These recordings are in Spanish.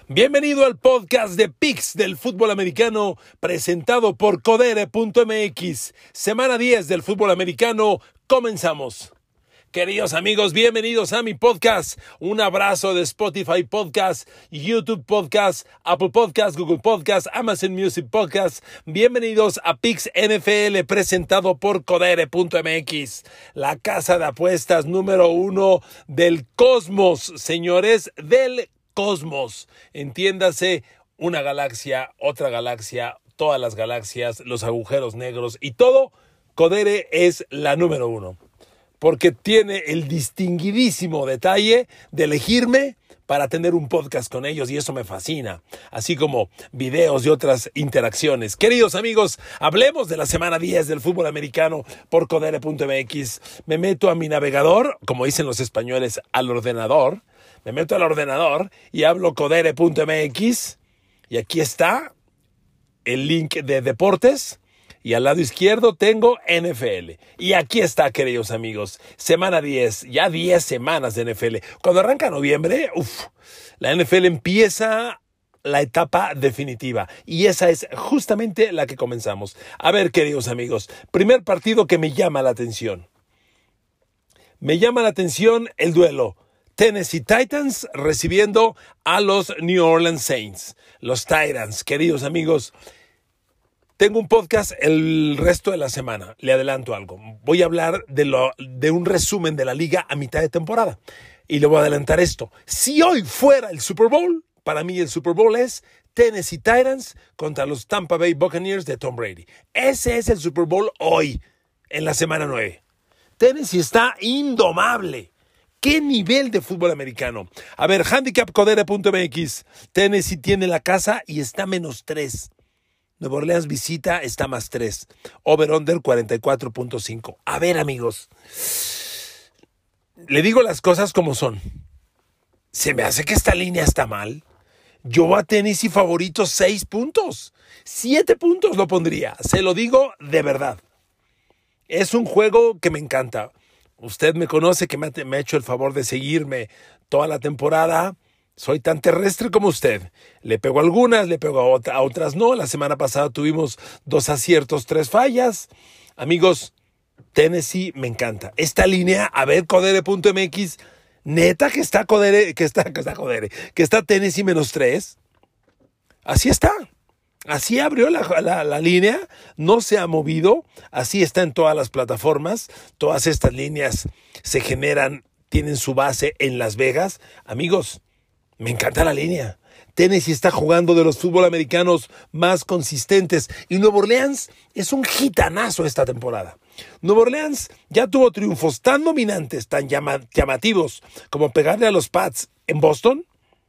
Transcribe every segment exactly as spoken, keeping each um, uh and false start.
Bienvenido al podcast de Picks del fútbol americano presentado por Codere punto M X. Semana diez del fútbol americano, comenzamos. Queridos amigos, bienvenidos a mi podcast. Un abrazo de Spotify Podcast, YouTube Podcast, Apple Podcast, Google Podcast, Amazon Music Podcast. Bienvenidos a Picks N F L presentado por Codere punto M X, la casa de apuestas número uno del cosmos, señores, del cosmos. Entiéndase, una galaxia, otra galaxia, todas las galaxias, los agujeros negros y todo. Codere es la número uno. Porque tiene el distinguidísimo detalle de elegirme para tener un podcast con ellos y eso me fascina, así como videos y otras interacciones. Queridos amigos, hablemos de la semana diez del fútbol americano por Codere punto M X. Me meto a mi navegador, como dicen los españoles, al ordenador. Me meto al ordenador y hablo Codere punto M X y aquí está el link de deportes. Y al lado izquierdo tengo N F L. Y aquí está, queridos amigos, semana diez, ya diez semanas de N F L. Cuando arranca noviembre, uff, la N F L empieza la etapa definitiva. Y esa es justamente la que comenzamos. A ver, queridos amigos, primer partido que me llama la atención. Me llama la atención el duelo. Tennessee Titans recibiendo a los New Orleans Saints. Los Titans, queridos amigos. Tengo un podcast el resto de la semana, le adelanto algo. Voy a hablar de, lo, de un resumen de la liga a mitad de temporada. Y le voy a adelantar esto. Si hoy fuera el Super Bowl, para mí el Super Bowl es Tennessee Titans contra los Tampa Bay Buccaneers de Tom Brady. Ese es el Super Bowl hoy, en la semana nueve. Tennessee está indomable. ¿Qué nivel de fútbol americano? A ver, handicap Codere punto M X. Tennessee tiene la casa y está menos tres. Nueva Orleans visita, está más tres. Over-under cuarenta y cuatro punto cinco. A ver, amigos. Le digo las cosas como son. Se me hace que esta línea está mal. Yo voy a Tennessee favorito seis puntos. siete puntos lo pondría. Se lo digo de verdad. Es un juego que me encanta. Usted me conoce, que me ha, me ha hecho el favor de seguirme toda la temporada. Soy tan terrestre como usted. Le pego a algunas, le pego a, otra, a otras no. La semana pasada tuvimos dos aciertos, tres fallas. Amigos, Tennessee me encanta. Esta línea, a ver, Codere punto M X, neta que está Codere, que está, que está Codere, que está Tennessee menos tres. Así está. Así abrió la, la, la línea, no se ha movido. Así está en todas las plataformas. Todas estas líneas se generan, tienen su base en Las Vegas. Amigos, me encanta la línea. Tennessee está jugando de los fútbol americanos más consistentes. Y Nueva Orleans es un gitanazo esta temporada. Nueva Orleans ya tuvo triunfos tan dominantes, tan llama, llamativos, como pegarle a los Pats en Boston.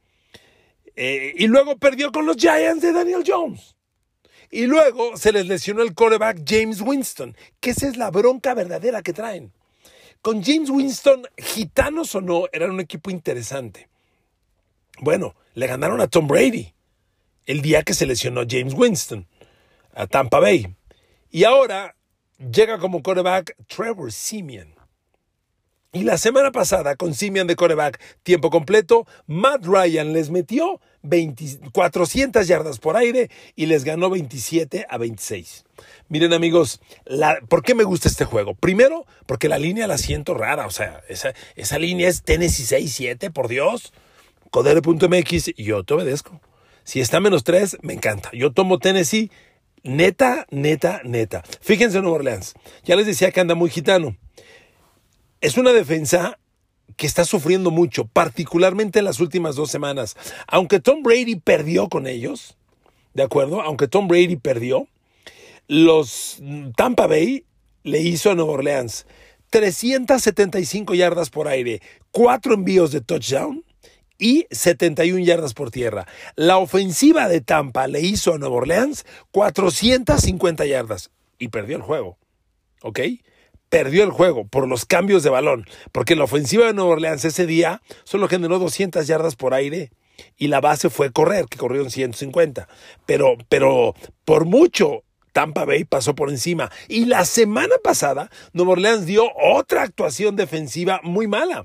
Eh, y luego perdió con los Giants de Daniel Jones. Y luego se les lesionó el quarterback James Winston, que esa es la bronca verdadera que traen. Con James Winston, gitanos o no, eran un equipo interesante. Bueno, le ganaron a Tom Brady el día que se lesionó James Winston a Tampa Bay. Y ahora llega como quarterback Trevor Siemian. Y la semana pasada, con Siemian de quarterback tiempo completo, Matt Ryan les metió veinte, cuatrocientas yardas por aire y les ganó veintisiete a veintiséis. Miren, amigos, la, ¿por qué me gusta este juego? Primero, porque la línea la siento rara. O sea, esa, esa línea es Tennessee seis siete, por Dios. Codere punto M X, yo te obedezco. Si está menos tres, me encanta. Yo tomo Tennessee neta, neta, neta. Fíjense en Nueva Orleans. Ya les decía que anda muy gitano. Es una defensa que está sufriendo mucho, particularmente en las últimas dos semanas. Aunque Tom Brady perdió con ellos, ¿de acuerdo? Aunque Tom Brady perdió, los Tampa Bay le hizo a Nueva Orleans trescientas setenta y cinco yardas por aire, cuatro envíos de touchdown y setenta y una yardas por tierra. La ofensiva de Tampa le hizo a Nueva Orleans cuatrocientas cincuenta yardas y perdió el juego, ¿ok? Perdió el juego por los cambios de balón, porque la ofensiva de Nueva Orleans ese día solo generó doscientas yardas por aire y la base fue correr, que corrieron ciento cincuenta. Pero, pero por mucho Tampa Bay pasó por encima. Y la semana pasada Nueva Orleans dio otra actuación defensiva muy mala.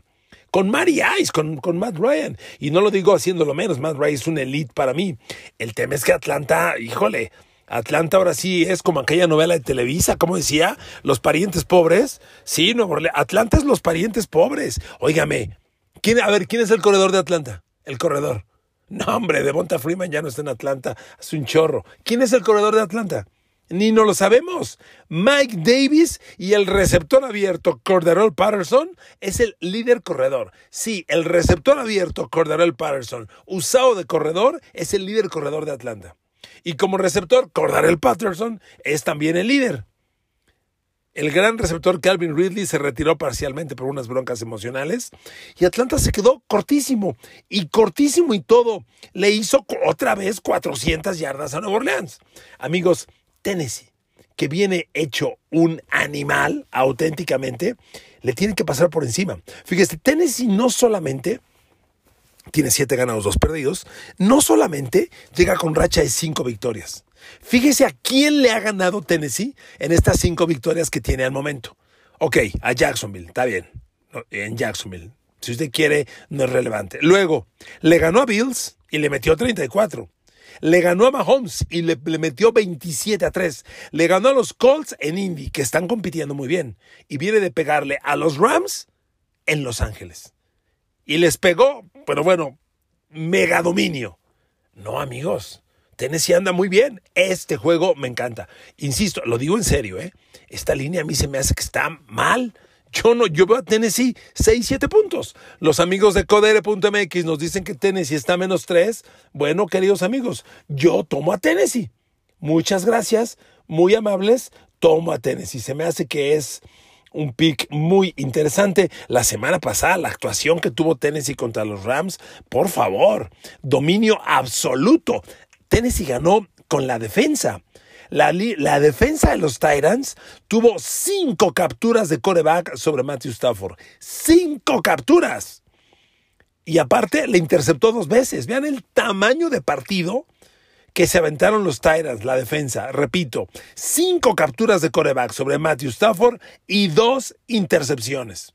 con Matty Ice, con, con Matt Ryan. Y no lo digo haciéndolo menos, Matt Ryan es un elite para mí. El tema es que Atlanta, híjole, Atlanta ahora sí es como aquella novela de Televisa, como decía, los parientes pobres. Sí, Nuevo Orleans, Atlanta es los parientes pobres. Óigame, ¿quién, a ver, ¿quién es el corredor de Atlanta? El corredor. No, hombre, Devonta Freeman ya no está en Atlanta, es un chorro. ¿Quién es el corredor de Atlanta? Ni no lo sabemos. Mike Davis y el receptor abierto Cordarrelle Patterson es el líder corredor. Sí, el receptor abierto Cordarrelle Patterson, usado de corredor, es el líder corredor de Atlanta. Y como receptor, Cordarrelle Patterson es también el líder. El gran receptor Calvin Ridley se retiró parcialmente por unas broncas emocionales y Atlanta se quedó cortísimo. Y cortísimo y todo. Le hizo otra vez cuatrocientas yardas a Nueva Orleans. Amigos, Tennessee, que viene hecho un animal auténticamente, le tiene que pasar por encima. Fíjese, Tennessee no solamente tiene siete ganados, dos perdidos, no solamente llega con racha de cinco victorias. Fíjese a quién le ha ganado Tennessee en estas cinco victorias que tiene al momento. Ok, a Jacksonville, está bien, en Jacksonville. Si usted quiere, no es relevante. Luego, le ganó a Bills y le metió treinta y cuatro. Le ganó a Mahomes y le, le metió veintisiete a tres. Le ganó a los Colts en Indy, que están compitiendo muy bien. Y viene de pegarle a los Rams en Los Ángeles. Y les pegó, pero bueno, mega dominio. No, amigos, Tennessee anda muy bien. Este juego me encanta. Insisto, lo digo en serio, ¿eh? Esta línea a mí se me hace que está mal. Yo no, yo veo a Tennessee seis, siete puntos. Los amigos de Codere punto M X nos dicen que Tennessee está a menos tres. Bueno, queridos amigos, yo tomo a Tennessee. Muchas gracias, muy amables, tomo a Tennessee. Se me hace que es un pick muy interesante. La semana pasada, la actuación que tuvo Tennessee contra los Rams, por favor, dominio absoluto. Tennessee ganó con la defensa. La, la defensa de los Titans tuvo cinco capturas de quarterback sobre Matthew Stafford. ¡Cinco capturas! Y aparte le interceptó dos veces. Vean el tamaño de partido que se aventaron los Titans, la defensa. Repito, cinco capturas de quarterback sobre Matthew Stafford y dos intercepciones.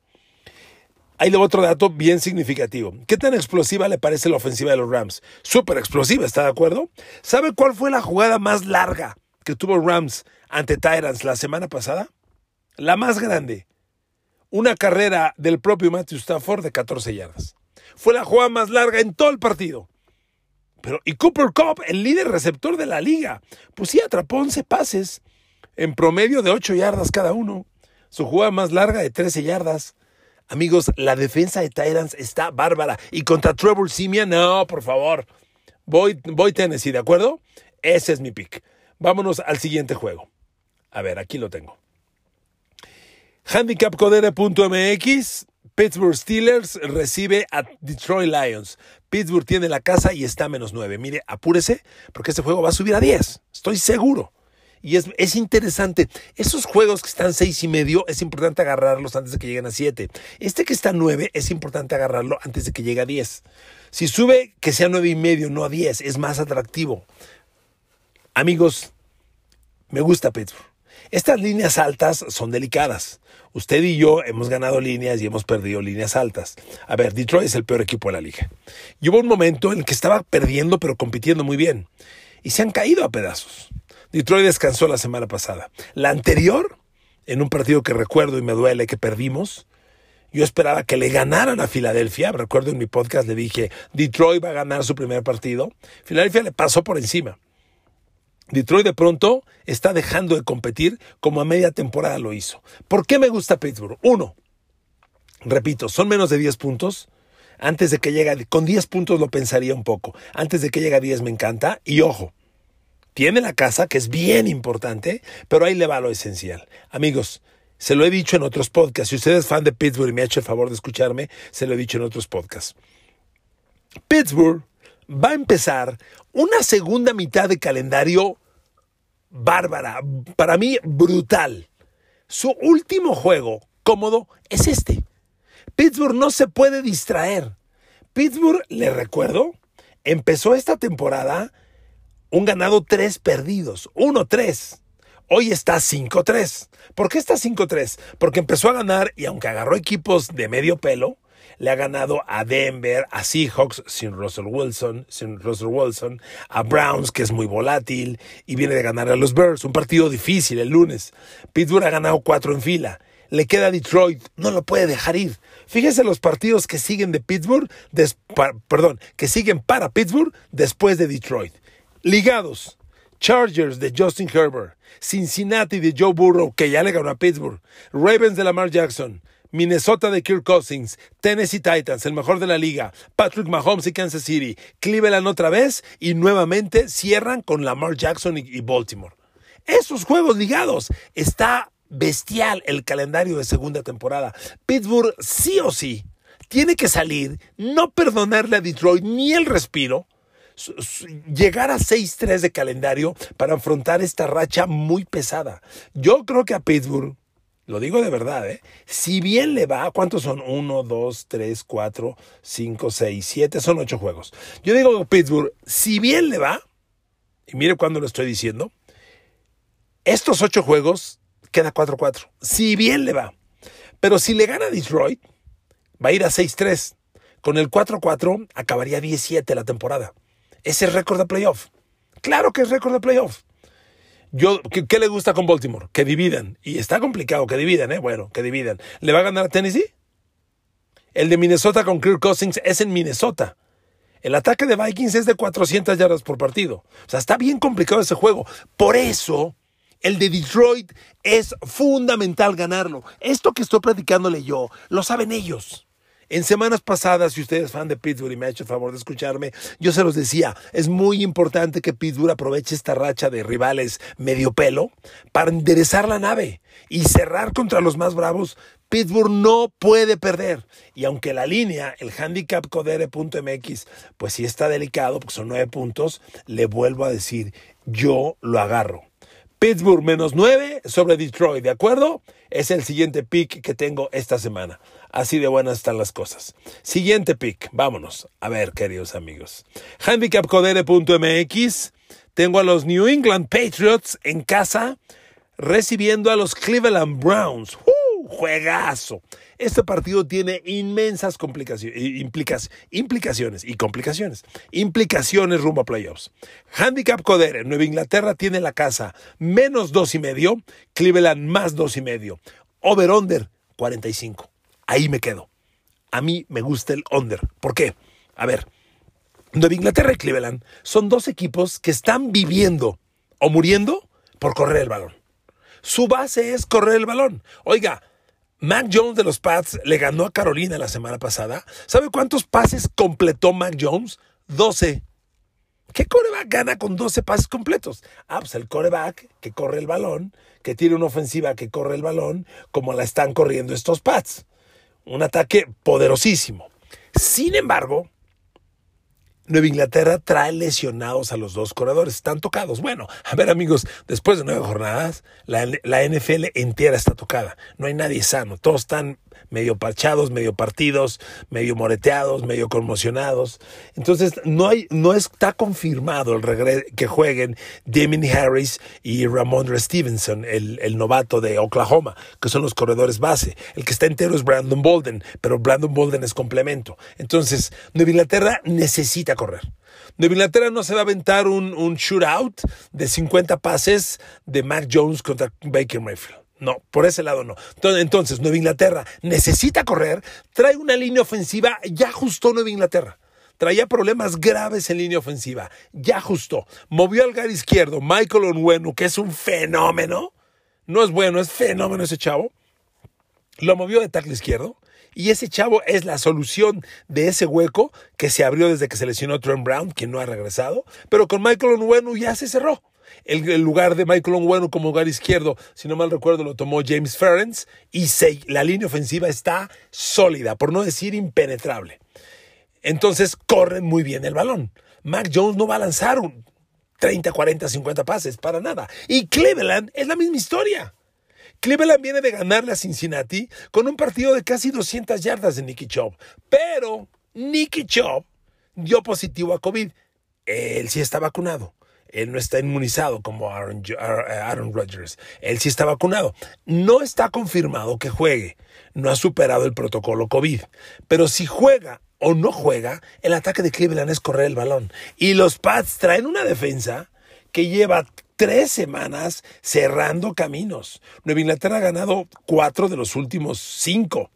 Ahí le otro dato bien significativo. ¿Qué tan explosiva le parece la ofensiva de los Rams? Súper explosiva, ¿está de acuerdo? ¿Sabe cuál fue la jugada más larga que tuvo Rams ante Titans la semana pasada? La más grande. Una carrera del propio Matthew Stafford de catorce yardas. Fue la jugada más larga en todo el partido. Pero, y Cooper Kupp, el líder receptor de la liga, pues sí atrapó once pases en promedio de ocho yardas cada uno. Su jugada más larga de trece yardas. Amigos, la defensa de Titans está bárbara. Y contra Trevor Siemian, no, por favor. Voy, voy Tennessee, ¿de acuerdo? Ese es mi pick. Vámonos al siguiente juego. A ver, aquí lo tengo. handicap codere punto M X. Pittsburgh Steelers recibe a Detroit Lions. Pittsburgh tiene la casa y está a menos nueve. Mire, apúrese, porque este juego va a subir a diez. Estoy seguro. Y es, es interesante. Esos juegos que están seis y medio, es importante agarrarlos antes de que lleguen a siete. Este que está a nueve, es importante agarrarlo antes de que llegue a diez. Si sube, que sea nueve y medio, no a diez. Es más atractivo. Amigos, me gusta Pittsburgh. Estas líneas altas son delicadas. Usted y yo hemos ganado líneas y hemos perdido líneas altas. A ver, Detroit es el peor equipo de la liga. Y hubo un momento en el que estaba perdiendo, pero compitiendo muy bien. Y se han caído a pedazos. Detroit descansó la semana pasada. La anterior, en un partido que recuerdo y me duele que perdimos, yo esperaba que le ganaran a Filadelfia. Recuerdo en mi podcast le dije, Detroit va a ganar su primer partido. Filadelfia le pasó por encima. Detroit de pronto está dejando de competir como a media temporada lo hizo. ¿Por qué me gusta Pittsburgh? Uno, repito, son menos de diez puntos. Antes de que llegue, con diez puntos lo pensaría un poco. Antes de que llegue a diez me encanta. Y ojo, tiene la casa, que es bien importante, pero ahí le va lo esencial. Amigos, se lo he dicho en otros podcasts. Si usted es fan de Pittsburgh y me ha hecho el favor de escucharme, se lo he dicho en otros podcasts. Pittsburgh va a empezar una segunda mitad de calendario bárbara, para mí brutal. Su último juego cómodo es este. Pittsburgh no se puede distraer. Pittsburgh, le recuerdo, empezó esta temporada un ganado, tres perdidos, uno tres. Hoy está cinco tres. ¿Por qué está cinco tres? Porque empezó a ganar y aunque agarró equipos de medio pelo, le ha ganado a Denver, a Seahawks sin Russell Wilson, sin Russell Wilson, a Browns, que es muy volátil, y viene de ganar a los Bears, un partido difícil el lunes. Pittsburgh ha ganado cuatro en fila. Le queda a Detroit, no lo puede dejar ir. Fíjese los partidos que siguen de Pittsburgh, des, pa, perdón, que siguen para Pittsburgh después de Detroit. Ligados, Chargers de Justin Herbert, Cincinnati de Joe Burrow, que ya le ganó a Pittsburgh, Ravens de Lamar Jackson, Minnesota de Kirk Cousins, Tennessee Titans, el mejor de la liga, Patrick Mahomes y Kansas City, Cleveland otra vez y nuevamente cierran con Lamar Jackson y, y Baltimore. Esos juegos ligados, está bestial el calendario de segunda temporada. Pittsburgh sí o sí tiene que salir, no perdonarle a Detroit ni el respiro, llegar a seis tres de calendario para afrontar esta racha muy pesada. Yo creo que a Pittsburgh, lo digo de verdad, ¿eh? Si bien le va, ¿cuántos son? uno, dos, tres, cuatro, cinco, seis, siete, son ocho juegos. Yo digo que Pittsburgh, si bien le va, y mire cuándo lo estoy diciendo, estos ocho juegos queda cuatro cuatro. Si bien le va. Pero si le gana a Detroit, va a ir a seis tres. Con el cuatro cuatro acabaría diez siete la temporada. Ese es récord de playoff. Claro que es récord de playoff. Yo, ¿qué, ¿Qué le gusta con Baltimore? Que dividan. Y está complicado que dividan, ¿eh? Bueno, que dividan. ¿Le va a ganar a Tennessee? El de Minnesota con Kirk Cousins es en Minnesota. El ataque de Vikings es de cuatrocientas yardas por partido. O sea, está bien complicado ese juego. Por eso, el de Detroit es fundamental ganarlo. Esto que estoy platicándole yo, lo saben ellos. En semanas pasadas, si usted es fan de Pittsburgh y me ha hecho el favor de escucharme, yo se los decía, es muy importante que Pittsburgh aproveche esta racha de rivales medio pelo para enderezar la nave y cerrar contra los más bravos. Pittsburgh no puede perder. Y aunque la línea, el handicap codere punto m x, pues sí está delicado porque son nueve puntos, le vuelvo a decir, yo lo agarro. Pittsburgh menos nueve sobre Detroit, ¿de acuerdo? Es el siguiente pick que tengo esta semana. Así de buenas están las cosas. Siguiente pick, vámonos. A ver, queridos amigos. handicap codere punto m x. Tengo a los New England Patriots en casa recibiendo a los Cleveland Browns. ¡Uh! Juegazo. Este partido tiene inmensas complicaciones, implicas, implicaciones y complicaciones. Implicaciones rumbo a playoffs. Handicap Codere, Nueva Inglaterra tiene la casa menos dos y medio, Cleveland más dos y medio. Over-under, cuarenta y cinco. Ahí me quedo. A mí me gusta el under. ¿Por qué? A ver, Nueva Inglaterra y Cleveland son dos equipos que están viviendo o muriendo por correr el balón. Su base es correr el balón. Oiga, Mac Jones de los Pats le ganó a Carolina la semana pasada. ¿Sabe cuántos pases completó Mac Jones? doce. ¿Qué quarterback gana con doce pases completos? Ah, pues el quarterback que corre el balón, que tiene una ofensiva que corre el balón, como la están corriendo estos Pats. Un ataque poderosísimo. Sin embargo, Nueva Inglaterra trae lesionados a los dos corredores. Están tocados. Bueno, a ver, amigos, después de nueve jornadas, la, la N F L entera está tocada. No hay nadie sano. Todos están medio parchados, medio partidos, medio moreteados, medio conmocionados. Entonces, no hay, no está confirmado el regreso que jueguen Damien Harris y Ramondre Stevenson, el, el novato de Oklahoma, que son los corredores base. El que está entero es Brandon Bolden, pero Brandon Bolden es complemento. Entonces, Nueva Inglaterra necesita correr. Nueva Inglaterra no se va a aventar un, un shootout de cincuenta pases de Mac Jones contra Baker Mayfield. No, por ese lado no. Entonces, Nueva Inglaterra necesita correr, trae una línea ofensiva, ya ajustó Nueva Inglaterra. Traía problemas graves en línea ofensiva, ya ajustó. Movió al gar izquierdo, Michael Onwenu, que es un fenómeno. No es bueno, es fenómeno ese chavo. Lo movió de tackle izquierdo. Y ese chavo es la solución de ese hueco que se abrió desde que se lesionó Trent Brown, que no ha regresado. Pero con Michael Onwenu ya se cerró. El, el lugar de Michael Onwenu como lugar izquierdo, si no mal recuerdo, lo tomó James Ferentz. Y se, la línea ofensiva está sólida, por no decir impenetrable. Entonces corren muy bien el balón. Mac Jones no va a lanzar un treinta, cuarenta, cincuenta pases, para nada. Y Cleveland es la misma historia. Cleveland viene de ganarle a Cincinnati con un partido de casi doscientas yardas de Nicky Chubb. Pero Nicky Chubb dio positivo a COVID. Él sí está vacunado. Él no está inmunizado como Aaron, Aaron Rodgers. Él sí está vacunado. No está confirmado que juegue. No ha superado el protocolo COVID. Pero si juega o no juega, el ataque de Cleveland es correr el balón. Y los Pats traen una defensa que lleva tres semanas cerrando caminos. Nueva Inglaterra ha ganado cuatro de los últimos cinco.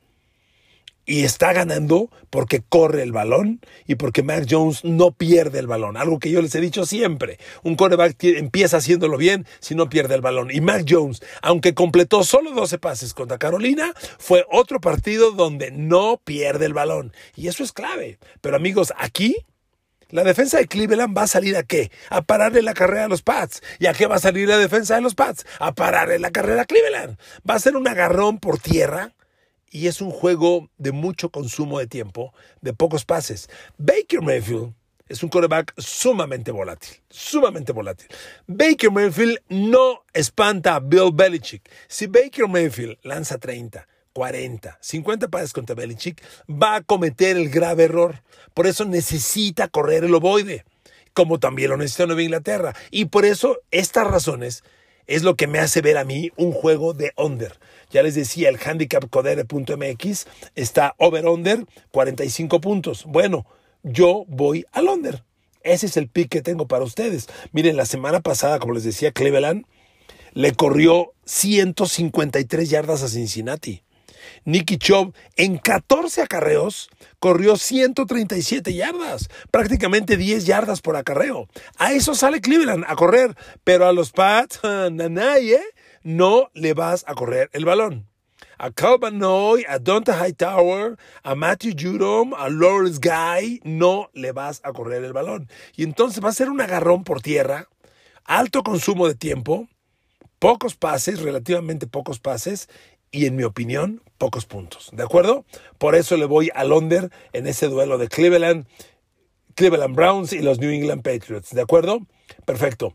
Y está ganando porque corre el balón y porque Mac Jones no pierde el balón. Algo que yo les he dicho siempre. Un quarterback empieza haciéndolo bien si no pierde el balón. Y Mac Jones, aunque completó solo doce pases contra Carolina, fue otro partido donde no pierde el balón. Y eso es clave. Pero amigos, aquí la defensa de Cleveland va a salir ¿a qué? A pararle la carrera a los Pats. ¿Y a qué va a salir la defensa de los Pats? A pararle la carrera a Cleveland. Va a ser un agarrón por tierra. Y es un juego de mucho consumo de tiempo, de pocos pases. Baker Mayfield es un quarterback sumamente volátil, sumamente volátil. Baker Mayfield no espanta a Bill Belichick. Si Baker Mayfield lanza treinta, cuarenta, cincuenta pases contra Belichick, va a cometer el grave error. Por eso necesita correr el ovoide, como también lo necesita Nueva Inglaterra. Y por eso estas razones es lo que me hace ver a mí un juego de under. Ya les decía, el handicap codere punto m x está over-under cuarenta y cinco puntos. Bueno, yo voy al under. Ese es el pick que tengo para ustedes. Miren, la semana pasada, como les decía, Cleveland le corrió ciento cincuenta y tres yardas a Cincinnati. Nicky Chubb en catorce acarreos corrió ciento treinta y siete yardas, prácticamente diez yardas por acarreo. A eso sale Cleveland a correr, pero a los Pats, nanay, ¿eh? No le vas a correr el balón. A Calvin Noy, a Donta Hightower, a Matthew Judon, a Lawrence Guy, no le vas a correr el balón. Y entonces va a ser un agarrón por tierra, alto consumo de tiempo, pocos pases, relativamente pocos pases, y en mi opinión, pocos puntos. ¿De acuerdo? Por eso le voy al under en ese duelo de Cleveland, Cleveland Browns y los New England Patriots. ¿De acuerdo? Perfecto.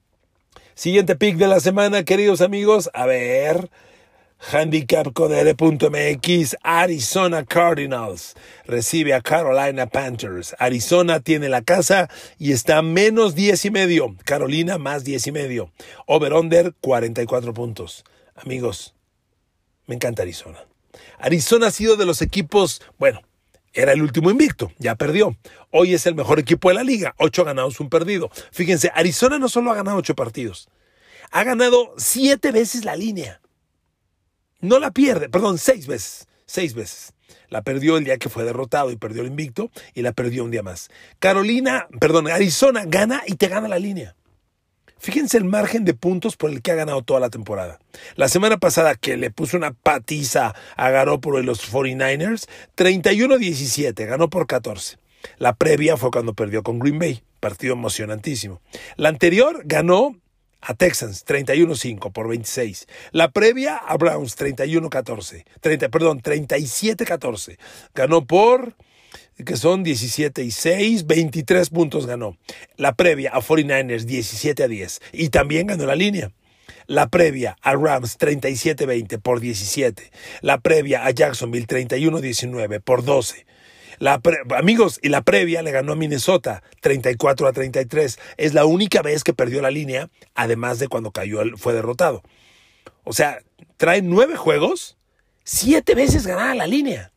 Siguiente pick de la semana, queridos amigos. A ver, handicap codere punto m x, Arizona Cardinals recibe a Carolina Panthers. Arizona tiene la casa y está menos diez y medio. Carolina más diez y medio. Over-under cuarenta y cuatro puntos. Amigos, me encanta Arizona. Arizona ha sido de los equipos, bueno, era el último invicto, ya perdió. Hoy es el mejor equipo de la liga, ocho ganados, un perdido. Fíjense, Arizona no solo ha ganado ocho partidos, ha ganado siete veces la línea. No la pierde, perdón, seis veces, seis veces. La perdió el día que fue derrotado y perdió el invicto, y la perdió un día más. Carolina, perdón, Arizona gana y te gana la línea. Fíjense el margen de puntos por el que ha ganado toda la temporada. La semana pasada que le puso una patiza a Garoppolo y los cuarenta y nueve ers, treinta y uno a diecisiete, ganó por catorce. La previa fue cuando perdió con Green Bay, partido emocionantísimo. La anterior ganó a Texans, treinta y uno a cinco por veintiséis. La previa a Browns, treinta y uno a catorce. treinta, perdón, treinta y siete a catorce. Ganó por, que son diecisiete y seis, veintitrés puntos ganó. La previa a cuarenta y nueve ers, diecisiete a diez. Y también ganó la línea. La previa a Rams, treinta y siete a veinte por diecisiete. La previa a Jacksonville, treinta y uno a diecinueve por doce. La pre- Amigos, y la previa le ganó a Minnesota, treinta y cuatro a treinta y tres. Es la única vez que perdió la línea, además de cuando cayó, fue derrotado. O sea, trae nueve juegos, siete veces ganada la línea.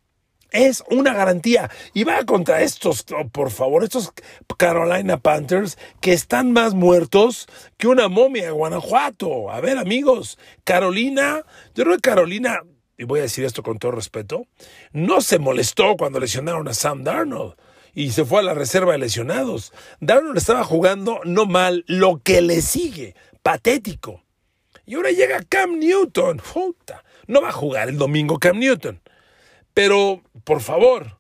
Es una garantía. Y va contra estos, oh, por favor, estos Carolina Panthers que están más muertos que una momia de Guanajuato. A ver, amigos, Carolina, yo creo que Carolina, y voy a decir esto con todo respeto, no se molestó cuando lesionaron a Sam Darnold y se fue a la reserva de lesionados. Darnold estaba jugando no mal, lo que le sigue, patético. Y ahora llega Cam Newton. Puta, no va a jugar el domingo Cam Newton. Pero, por favor,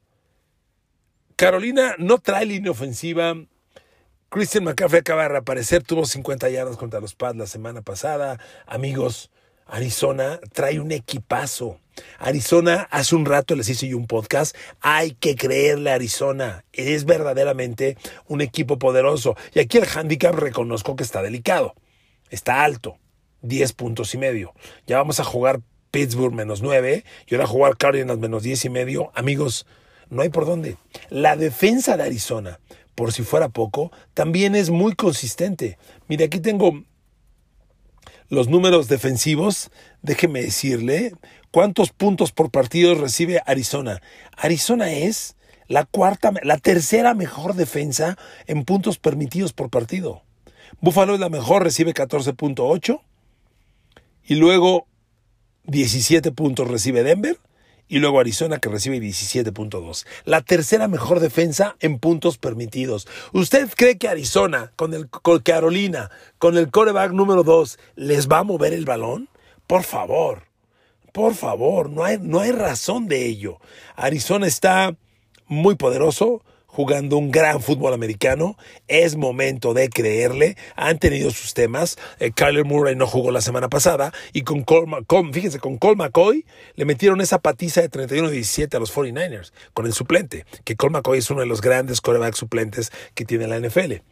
Carolina no trae línea ofensiva. Christian McCaffrey acaba de reaparecer, tuvo cincuenta yardas contra los Pats la semana pasada. Amigos, Arizona trae un equipazo. Arizona, hace un rato les hice yo un podcast. Hay que creerle a Arizona. Es verdaderamente un equipo poderoso. Y aquí el handicap reconozco que está delicado. Está alto. diez puntos y medio. Ya vamos a jugar Pittsburgh menos nueve. Y ahora jugar Cardinals menos diez y medio. Amigos, no hay por dónde. La defensa de Arizona por si fuera poco, también es muy consistente. Mire, aquí tengo los números defensivos. Déjeme decirle cuántos puntos por partido recibe Arizona. Arizona es la cuarta, la tercera mejor defensa en puntos permitidos por partido. Buffalo es la mejor, recibe catorce punto ocho. Y luego diecisiete puntos recibe Denver. Y luego Arizona, que recibe diecisiete punto dos. La tercera mejor defensa en puntos permitidos. ¿Usted cree que Arizona, con el con Carolina, con el quarterback número dos, les va a mover el balón? Por favor, por favor, no hay, no hay razón de ello. Arizona está muy poderoso, jugando un gran fútbol americano. Es momento de creerle. Han tenido sus temas. Eh, Kyler Murray no jugó la semana pasada. Y con Cole, con, fíjense, con Colt McCoy le metieron esa patiza de treinta y uno a diecisiete a los cuarenta y nueve ers. Con el suplente. Que Colt McCoy es uno de los grandes quarterbacks suplentes que tiene la N F L.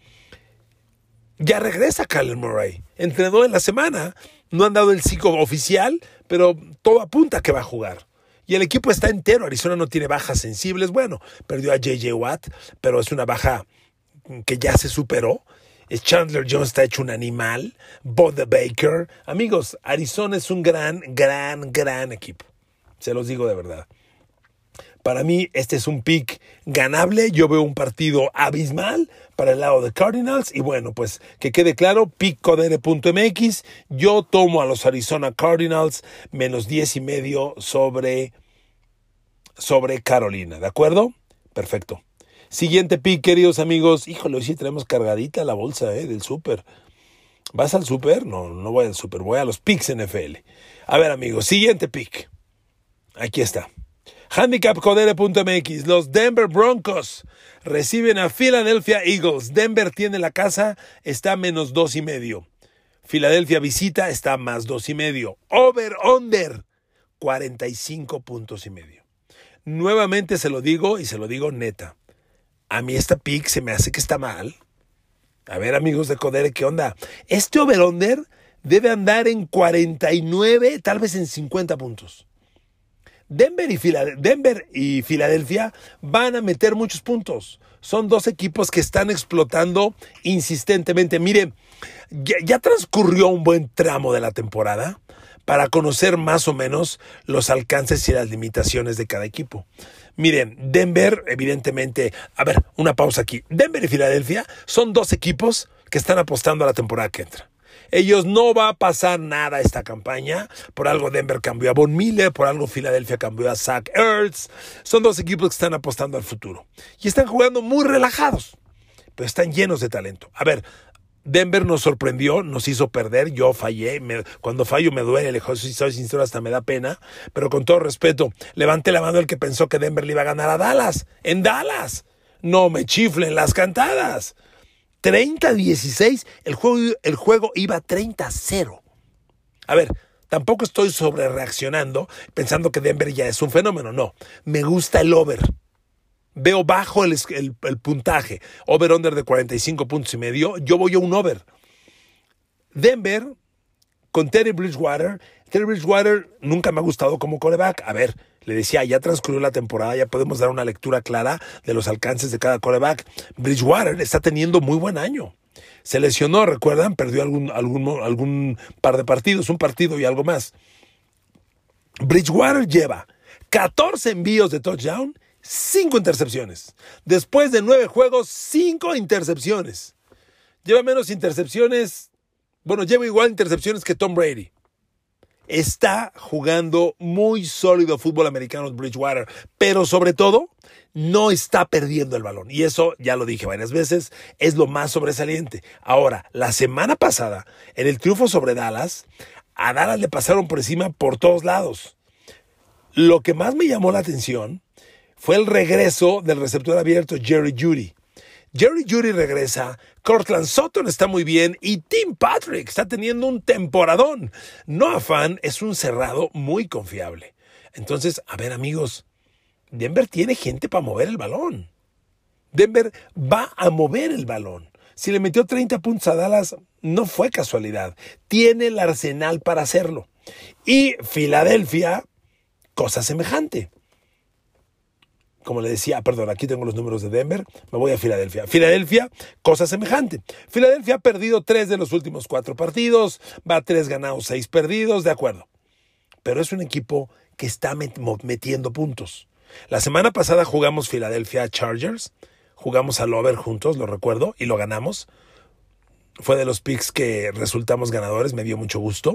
Ya regresa Kyler Murray. Entrenó en la semana. No han dado el psico oficial, pero todo apunta a que va a jugar. Y el equipo está entero. Arizona no tiene bajas sensibles. Bueno, perdió a J J Watt, pero es una baja que ya se superó. Chandler Jones está hecho un animal. Bud Baker. Amigos, Arizona es un gran, gran, gran equipo. Se los digo de verdad. Para mí, este es un pick ganable. Yo veo un partido abismal para el lado de Cardinals. Y bueno, pues que quede claro, pick codere punto m x. Yo tomo a los Arizona Cardinals menos diez y medio sobre, sobre Carolina. ¿De acuerdo? Perfecto. Siguiente pick, queridos amigos. Híjole, hoy sí tenemos cargadita la bolsa eh, del súper. ¿Vas al súper? No, no voy al súper. Voy a los picks N F L. A ver, amigos, siguiente pick. Aquí está. handicap codere punto m x. Los Denver Broncos reciben a Philadelphia Eagles. Denver tiene la casa, está a menos dos y medio. Filadelfia visita, está a más dos y medio. Over, under, cuarenta y cinco puntos y medio. Nuevamente se lo digo y se lo digo neta. A mí esta pick se me hace que está mal. A ver, amigos de Codere, ¿qué onda? Este over-under debe andar en cuarenta y nueve, tal vez en cincuenta puntos. Denver y, Denver y Filadelfia van a meter muchos puntos. Son dos equipos que están explotando insistentemente. Miren, ya, ya transcurrió un buen tramo de la temporada para conocer más o menos los alcances y las limitaciones de cada equipo. Miren, Denver, evidentemente, a ver, una pausa aquí. Denver y Filadelfia son dos equipos que están apostando a la temporada que entra. Ellos no va a pasar nada esta campaña. Por algo Denver cambió a Von Miller, por algo Filadelfia cambió a Zach Ertz. Son dos equipos que están apostando al futuro. Y están jugando muy relajados, pero están llenos de talento. A ver, Denver nos sorprendió, nos hizo perder, yo fallé, me, cuando fallo me duele, le soy sincero, hasta me da pena, pero con todo respeto, levante la mano el que pensó que Denver le iba a ganar a Dallas, en Dallas, no me chiflen las cantadas, treinta a dieciséis, el juego, el juego iba treinta a cero, a ver, tampoco estoy sobre reaccionando, pensando que Denver ya es un fenómeno, no, me gusta el over. Veo bajo el, el, el puntaje. Over-under de cuarenta y cinco puntos y medio. Yo voy a un over. Denver, con Teddy Bridgewater. Teddy Bridgewater nunca me ha gustado como quarterback. A ver, le decía, ya transcurrió la temporada, ya podemos dar una lectura clara de los alcances de cada quarterback. Bridgewater está teniendo muy buen año. Se lesionó, recuerdan, perdió algún, algún, algún par de partidos, un partido y algo más. Bridgewater lleva catorce envíos de touchdown, cinco intercepciones. Después de nueve juegos, cinco intercepciones. Lleva menos intercepciones. Bueno, lleva igual intercepciones que Tom Brady. Está jugando muy sólido fútbol americano Bridgewater. Pero sobre todo, no está perdiendo el balón. Y eso, ya lo dije varias veces, es lo más sobresaliente. Ahora, la semana pasada, en el triunfo sobre Dallas, a Dallas le pasaron por encima por todos lados. Lo que más me llamó la atención fue el regreso del receptor abierto Jerry Jeudy. Jerry Jeudy regresa, Courtland Sutton está muy bien y Tim Patrick está teniendo un temporadón. Noah Fant es un cerrado muy confiable. Entonces, a ver amigos, Denver tiene gente para mover el balón. Denver va a mover el balón. Si le metió treinta puntos a Dallas, no fue casualidad. Tiene el arsenal para hacerlo. Y Filadelfia, cosa semejante. como le decía, perdón, aquí tengo los números de Denver, me voy a Filadelfia. Filadelfia, cosa semejante. Filadelfia ha perdido tres de los últimos cuatro partidos, va a tres ganados, seis perdidos, de acuerdo. Pero es un equipo que está met- metiendo puntos. La semana pasada jugamos Filadelfia Chargers, jugamos al over juntos, lo recuerdo, y lo ganamos. Fue de los picks que resultamos ganadores, me dio mucho gusto.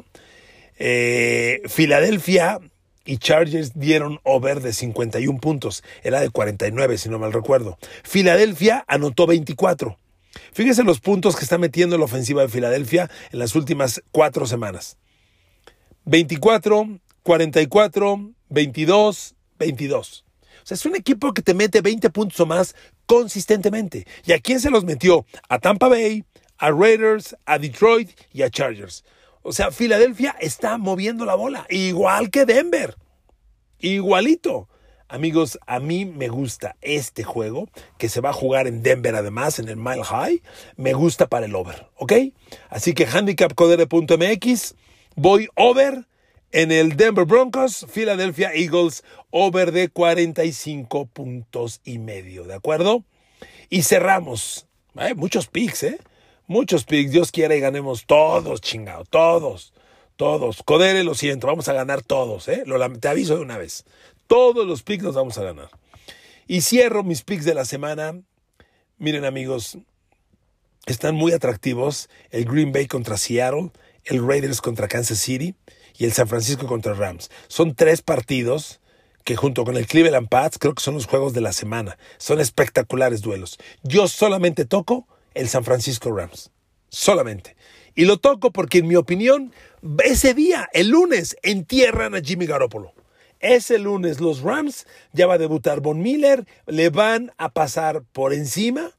Eh, Filadelfia y Chargers dieron over de cincuenta y uno puntos. Era de cuarenta y nueve, si no mal recuerdo. Filadelfia anotó veinticuatro. Fíjense los puntos que está metiendo la ofensiva de Filadelfia en las últimas cuatro semanas. veinticuatro, cuarenta y cuatro, veintidós, veintidós. O sea, es un equipo que te mete veinte puntos o más consistentemente. ¿Y a quién se los metió? A Tampa Bay, a Raiders, a Detroit y a Chargers. O sea, Filadelfia está moviendo la bola, igual que Denver. Igualito. Amigos, a mí me gusta este juego, que se va a jugar en Denver además, en el Mile High. Me gusta para el over, ¿ok? Así que handicap codere punto m x, voy over en el Denver Broncos, Philadelphia Eagles, over de cuarenta y cinco puntos y medio, ¿de acuerdo? Y cerramos. Hay muchos picks, ¿eh? Muchos picks, Dios quiera y ganemos todos, chingado, todos, todos. Codere, lo siento, vamos a ganar todos, ¿eh? Lo, te aviso de una vez. Todos los picks los vamos a ganar. Y cierro mis picks de la semana. Miren, amigos, están muy atractivos. El Green Bay contra Seattle, el Raiders contra Kansas City y el San Francisco contra Rams. Son tres partidos que junto con el Cleveland Pats creo que son los juegos de la semana. Son espectaculares duelos. Yo solamente toco el San Francisco Rams. Solamente. Y lo toco porque, en mi opinión, ese día, el lunes, entierran a Jimmy Garoppolo. Ese lunes los Rams, ya va a debutar Von Miller, le van a pasar por encima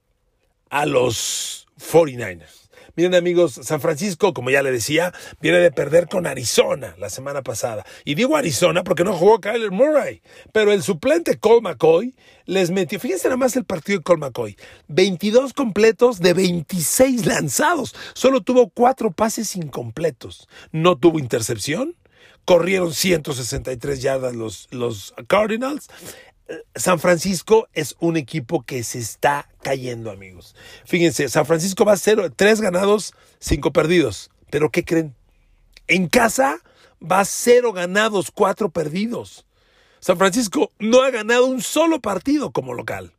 a los cuarenta y nueve ers. Miren, amigos, San Francisco, como ya le decía, viene de perder con Arizona la semana pasada. Y digo Arizona porque no jugó Kyler Murray. Pero el suplente Colt McCoy les metió, fíjense nada más el partido de Colt McCoy, veintidós completos de veintiséis lanzados. Solo tuvo cuatro pases incompletos. No tuvo intercepción. Corrieron ciento sesenta y tres yardas los, los Cardinals. San Francisco es un equipo que se está cayendo, amigos. Fíjense, San Francisco va a ser tres ganados, cinco perdidos. ¿Pero qué creen? En casa va a cero ganados, cuatro perdidos. San Francisco no ha ganado un solo partido como local.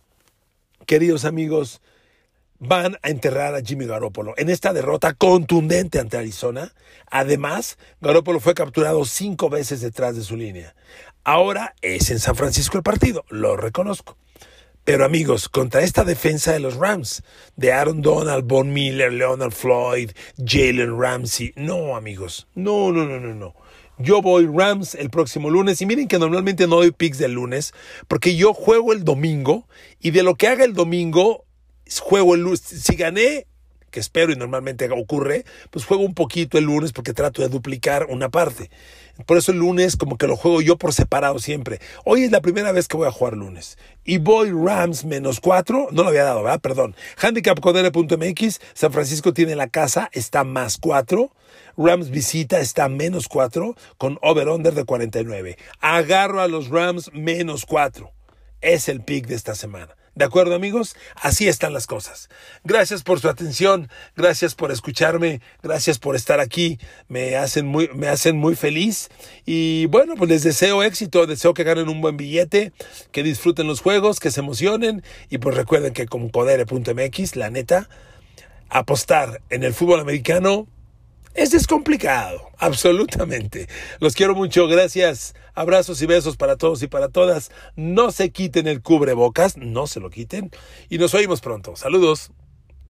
Queridos amigos, van a enterrar a Jimmy Garoppolo en esta derrota contundente ante Arizona. Además, Garoppolo fue capturado cinco veces detrás de su línea. Ahora es en San Francisco el partido, lo reconozco. Pero, amigos, contra esta defensa de los Rams, de Aaron Donald, Von Miller, Leonard Floyd, Jalen Ramsey, no, amigos, no, no, no, no, no. Yo voy Rams el próximo lunes, y miren que normalmente no doy picks del lunes, porque yo juego el domingo, y de lo que haga el domingo, juego el lunes. Si gané, que espero y normalmente ocurre, pues juego un poquito el lunes porque trato de duplicar una parte. Por eso el lunes como que lo juego yo por separado siempre. Hoy es la primera vez que voy a jugar lunes. Y voy Rams menos cuatro. No lo había dado, ¿verdad? Perdón. handicap codere punto m x. San Francisco tiene la casa, está más cuatro. Rams visita, está menos cuatro. Con over-under de cuarenta y nueve. Agarro a los Rams menos cuatro. Es el pick de esta semana. ¿De acuerdo, amigos? Así están las cosas. Gracias por su atención, gracias por escucharme, gracias por estar aquí. Me hacen muy, me hacen muy feliz. Y bueno, pues les deseo éxito, deseo que ganen un buen billete, que disfruten los juegos, que se emocionen. Y pues recuerden que con codere punto m x, la neta, apostar en el fútbol americano es descomplicado, absolutamente. Los quiero mucho, gracias. Abrazos y besos para todos y para todas. No se quiten el cubrebocas, no se lo quiten. Y nos oímos pronto. Saludos.